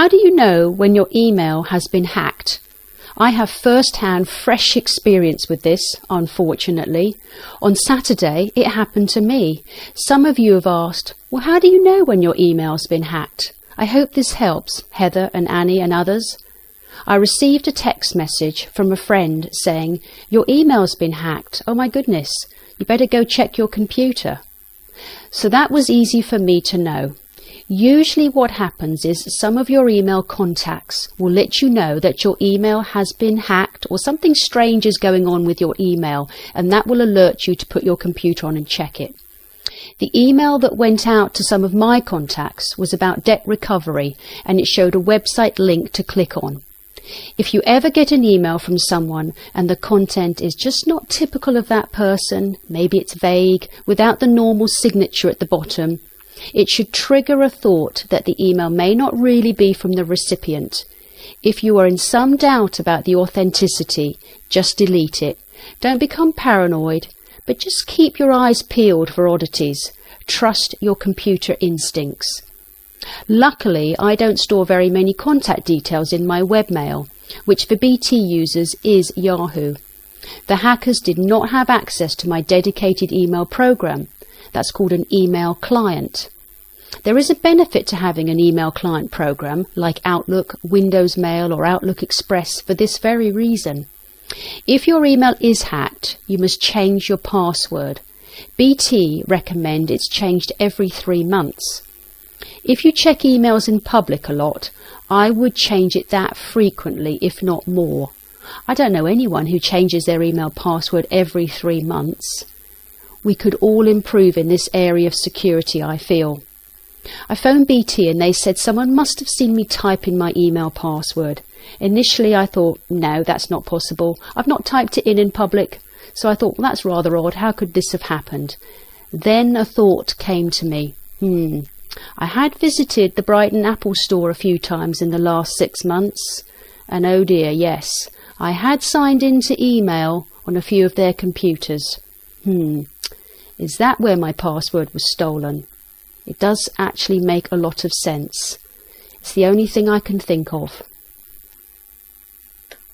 How do you know when your email has been hacked? I have first-hand fresh experience with this, unfortunately. On Saturday, it happened to me. Some of you have asked, well, how do you know when your email's been hacked? I hope this helps, Heather and Annie and others. I received a text message from a friend saying, your email's been hacked. Oh my goodness, you better go check your computer. So that was easy for me to know. Usually what happens is some of your email contacts will let you know that your email has been hacked or something strange is going on with your email, and that will alert you to put your computer on and check it. The email that went out to some of my contacts was about debt recovery, and it showed a website link to click on. If you ever get an email from someone and the content is just not typical of that person, maybe it's vague, without the normal signature at the bottom, it should trigger a thought that the email may not really be from the recipient. If you are in some doubt about the authenticity, just delete it. Don't become paranoid, but just keep your eyes peeled for oddities. Trust your computer instincts. Luckily, I don't store very many contact details in my webmail, which for BT users is Yahoo. The hackers did not have access to my dedicated email program. That's called an email client. There is a benefit to having an email client program like Outlook, Windows Mail or Outlook Express for this very reason. If your email is hacked, you must change your password. BT recommend it's changed every 3 months. If you check emails in public a lot, I would change it that frequently, if not more. I don't know anyone who changes their email password every 3 months. We could all improve in this area of security, I feel. I phoned BT and they said someone must have seen me type in my email password. Initially I thought, no, that's not possible. I've not typed it in public. So I thought, well, that's rather odd. How could this have happened? Then a thought came to me. I had visited the Brighton Apple store a few times in the last 6 months. And oh dear, yes, I had signed into email on a few of their computers. Is that where my password was stolen? It does actually make a lot of sense. It's the only thing I can think of.